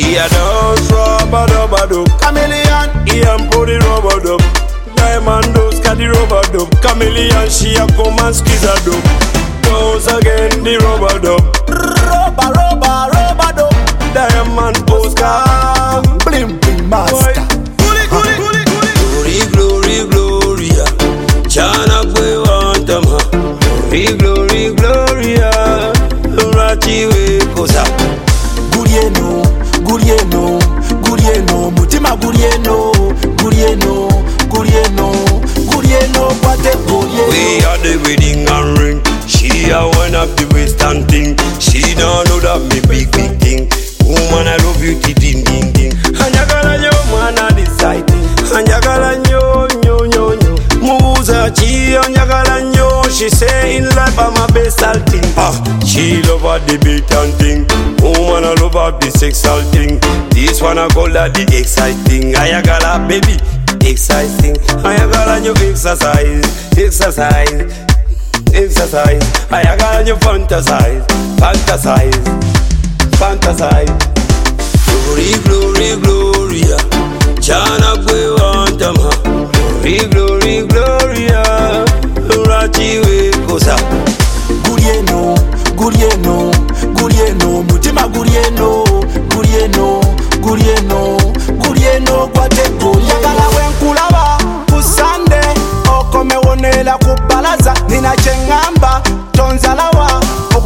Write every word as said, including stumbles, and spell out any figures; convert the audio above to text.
She a dance rubber dubber dub. Chameleon, he and put the rubber dub. Diamond does got the rubber dub. Chameleon, she a come and squeeze a dub. Dance again the rubber dub. Rubber, rubber, rubber dub. Diamond Oscar, blim blim master. Glory, glory, glory, glory, Gloria. Chana kwe wantama. Glory, glory, Gloria. Rachi we kosa. Gurieno, Gurieno, Gurieno, mutima Gurieno, Gurieno, Gurieno, Gurieno, what a Gurieno. We are the wedding and ring. She a one of the western thing. She don't know that me big big thing. Woman, I love you, ti ding ding ding. Anjagala nyo, man, I decide. Anjagala nyo, nyo, nyo, nyo. Muza chi, anjagala nyo. She say in life I'm a best thing. Ah, she love her the beat and thing. Woman, I love her the sexual thing. This one I call her the exciting. Ayagala baby, exciting. Ayagala nyo exercise, exercise, exercise. Ayagala nyo fantasize, fantasize. Fantasize. Glory, glory, Gloria. Chana kwe wantama. Glory, glory, Gloria. Rachi we kosa. Gurieno, Gurieno, Gurieno, mutima Gurieno, Gurieno, Gurieno, Gurieno, kwate Gurieno. Yagala wenkulaba kusande okome wonela kubalaza nina chengamba tonzalawa